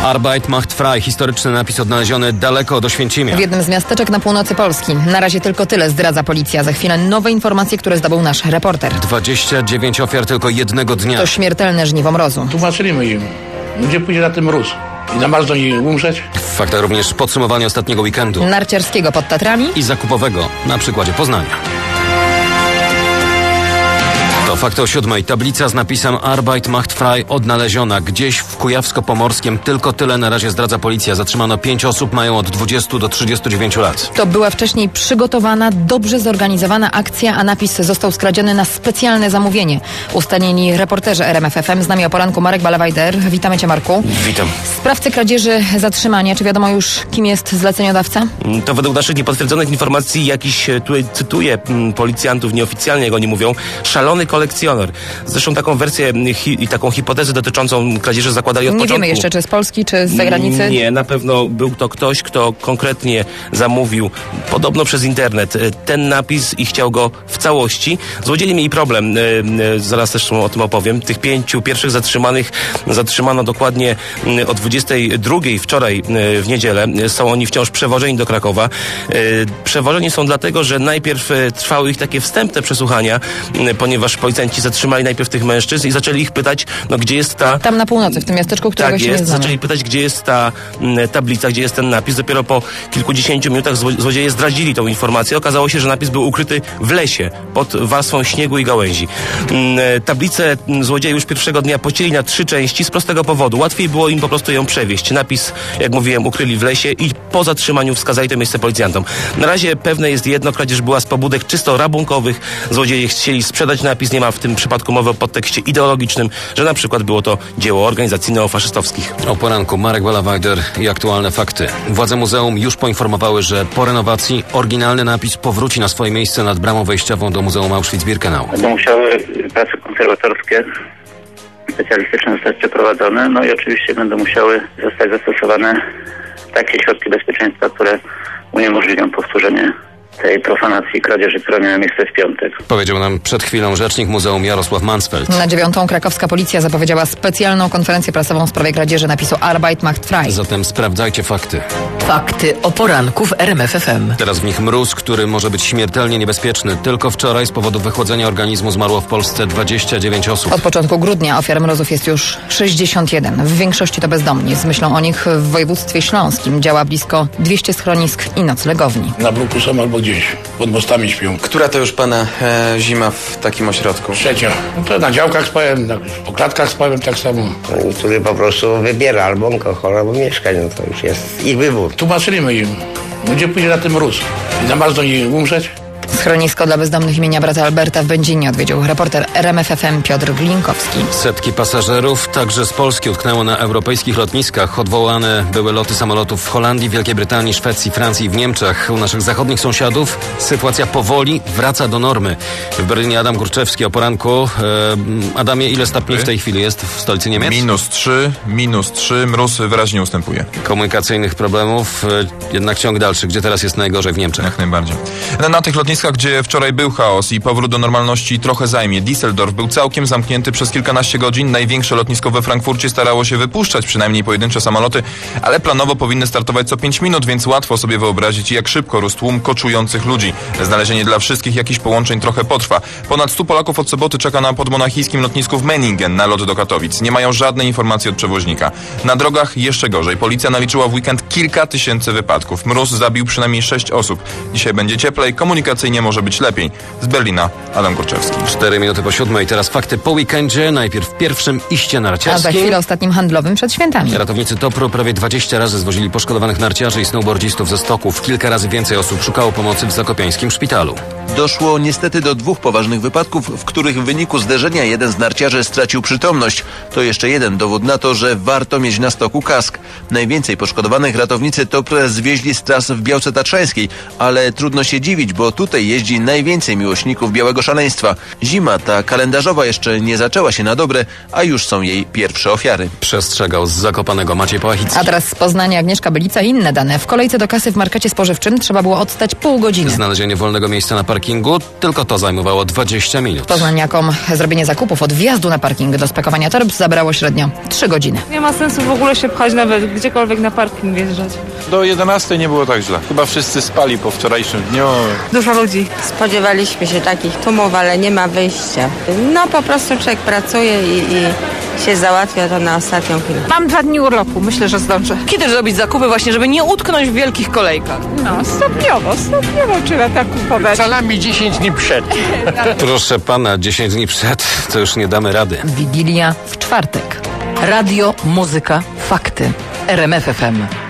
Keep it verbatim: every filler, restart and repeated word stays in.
Arbeit macht frei. Historyczny napis odnaleziony daleko od Oświęcimia. W jednym z miasteczek na północy Polski. Na razie tylko tyle zdradza policja. Za chwilę nowe informacje, które zdobył nasz reporter. dwadzieścia dziewięć ofiar tylko jednego dnia. To śmiertelne żniwo mrozu. Tłumaczyliśmy im, gdzie pójdzie na ten mróz. I na marzą nie umrzeć. W faktach również podsumowanie ostatniego weekendu. Narciarskiego pod Tatrami I zakupowego na przykładzie Poznania. To Fakty o siódmej. Tablica z napisem Arbeit macht frei odnaleziona gdzieś w Kujawsko-Pomorskiem. Tylko tyle na razie zdradza policja. Zatrzymano pięć osób, mają od dwudziestu do trzydziestu dziewięciu lat. To była wcześniej przygotowana, dobrze zorganizowana akcja, a napis został skradziony na specjalne zamówienie. Ustalili reporterzy R M F F M. Z nami o poranku Marek Balawajder. Witamy Cię, Marku. Witam. Sprawcy kradzieży zatrzymania. Czy wiadomo już, kim jest zleceniodawca? To według naszych niepotwierdzonych informacji jakiś, tutaj cytuję policjantów nieoficjalnie, jak oni mówią, szalony kolekcjoner. Zresztą taką wersję hi, i taką hipotezę dotyczącą kradzieży zakładali od Nie początku. wiemy jeszcze, czy z Polski, czy z zagranicy? Nie, na pewno był to ktoś, kto konkretnie zamówił, podobno przez internet, ten napis i chciał go w całości. Złodzieje mieli problem, zaraz też o tym opowiem. Tych pięciu pierwszych zatrzymanych zatrzymano dokładnie o dwudziestej drugiej wczoraj w niedzielę. Są oni wciąż przewożeni do Krakowa. Przewożeni są dlatego, że najpierw trwały ich takie wstępne przesłuchania, ponieważ policjanci zatrzymali najpierw tych mężczyzn i zaczęli ich pytać, no gdzie jest ta... Tam na północy, w tym miasteczku, którego tak się jest, nie znamy. zaczęli pytać, gdzie jest ta m, tablica, gdzie jest ten napis. Dopiero po kilkudziesięciu minutach zło, złodzieje zdradzili tą informację. Okazało się, że napis był ukryty w lesie, pod warstwą śniegu i gałęzi. M, tablicę m, złodzieje już pierwszego dnia pocięli na trzy części z prostego powodu. Łatwiej było im po prostu ją przewieźć. Napis, jak mówiłem, ukryli w lesie i po zatrzymaniu wskazali to miejsce policjantom. Na razie pewne jest jedno, kradzież była z pobudek czysto rabunkowych. Złodzieje chcieli sprzedać napis. Nie ma w tym przypadku mowy o podtekście ideologicznym, że na przykład było to dzieło organizacji neofaszystowskich. O poranku Marek Balawajder i aktualne fakty. Władze muzeum już poinformowały, że po renowacji oryginalny napis powróci na swoje miejsce nad bramą wejściową do Muzeum Auschwitz-Birkenau. Będą musiały prace konserwatorskie specjalistyczne zostać przeprowadzone, no i oczywiście będą musiały zostać zastosowane takie środki bezpieczeństwa, które uniemożliwią powtórzenie tej profanacji kradzieży, która miała miejsce w piątek. Powiedział nam przed chwilą rzecznik muzeum Jarosław Mansfeld. Na dziewiątą krakowska policja zapowiedziała specjalną konferencję prasową w sprawie kradzieży napisu Arbeit macht frei. Zatem sprawdzajcie fakty. Fakty o poranku w R M F F M. Teraz w nich mróz, który może być śmiertelnie niebezpieczny. Tylko wczoraj z powodu wychłodzenia organizmu zmarło w Polsce dwadzieścia dziewięć osób. Od początku grudnia ofiar mrozów jest już sześćdziesiąt jeden. W większości to bezdomni. Z myślą o nich w województwie śląskim działa blisko dwieście schronisk i noclegowni. Na bruku są albo gdzieś. Pod mostami śpią. Która to już pana e, zima w takim ośrodku? Trzecia. No to na działkach spałem, na, po klatkach spałem tak samo. Który po prostu wybiera albo alkohol, albo mieszkanie. No to już jest ich wybór. Tłumaczyliśmy im, gdzie pójdzie na ten mróz. I na marzą nie umrzeć. Schronisko dla bezdomnych imienia brata Alberta w Będzinie odwiedził reporter R M F F M Piotr Glinkowski. Setki pasażerów, także z Polski, utknęło na europejskich lotniskach. Odwołane były loty samolotów w Holandii, Wielkiej Brytanii, Szwecji, Francji i w Niemczech. U naszych zachodnich sąsiadów sytuacja powoli wraca do normy. W Berlinie Adam Górczewski o poranku. E, Adamie, ile stopni w tej chwili jest w stolicy Niemiec? Minus trzy, minus trzy, mróz wyraźnie ustępuje. Komunikacyjnych problemów, e, jednak ciąg dalszy. Gdzie teraz jest najgorzej? W Niemczech? Jak najbardziej. Na, na tych lotniskach, gdzie wczoraj był chaos i powrót do normalności trochę zajmie. Düsseldorf był całkiem zamknięty przez kilkanaście godzin. Największe lotnisko we Frankfurcie starało się wypuszczać przynajmniej pojedyncze samoloty, ale planowo powinny startować co pięć minut, więc łatwo sobie wyobrazić, jak szybko rósł tłum koczujących ludzi. Znalezienie dla wszystkich jakichś połączeń trochę potrwa. Ponad stu Polaków od soboty czeka na podmonachijskim lotnisku w Meiningen na lot do Katowic. Nie mają żadnej informacji od przewoźnika. Na drogach jeszcze gorzej. Policja naliczyła w weekend kilka tysięcy wypadków. Mróz zabił przynajmniej sześć osób. Dzisiaj będzie cieplej, komunikacyjnie może być lepiej. Z Berlina Adam Górczewski. Cztery minuty po siódmej. Teraz fakty po weekendzie. Najpierw w pierwszym iście A narciarskim. za chwilę ostatnim handlowym przed świętami. Ratownicy Topru prawie dwadzieścia razy zwozili poszkodowanych narciarzy i snowboardzistów ze stoków. Kilka razy więcej osób szukało pomocy w zakopiańskim szpitalu. Doszło niestety do dwóch poważnych wypadków, w których w wyniku zderzenia jeden z narciarzy stracił przytomność. To jeszcze jeden dowód na to, że warto mieć na stoku kask. Najwięcej poszkodowanych ratownicy Topr zwieźli z tras w Białce Tatrzańskiej, ale trudno się dziwić, bo tutaj jeździ najwięcej miłośników białego szaleństwa. Zima ta kalendarzowa jeszcze nie zaczęła się na dobre, a już są jej pierwsze ofiary. Przestrzegał z Zakopanego Maciej Pałachicki. A teraz z Poznania Agnieszka Bylica i inne dane. W kolejce do kasy w markecie spożywczym trzeba było odstać pół godziny. Znalezienie wolnego miejsca na parkingu, tylko to zajmowało dwadzieścia minut. Poznaniakom zrobienie zakupów od wjazdu na parking do spakowania torb zabrało średnio trzy godziny. Nie ma sensu w ogóle się pchać nawet gdziekolwiek na parking wjeżdżać. Do jedenastej nie było tak źle. Chyba wszyscy spali po wczorajszym dniu. Dużo ludzi. Spodziewaliśmy się takich tłumów, ale nie ma wyjścia. No po prostu człowiek pracuje i, i się załatwia to na ostatnią chwilę. Mam dwa dni urlopu, myślę, że zdążę. Kiedy zrobić zakupy właśnie, żeby nie utknąć w wielkich kolejkach? No, stopniowo, stopniowo trzeba tak kupować. Salami dziesięć dni przed. Proszę pana, dziesięć dni przed, to już nie damy rady. Wigilia w czwartek. Radio, muzyka, fakty. R M F F M.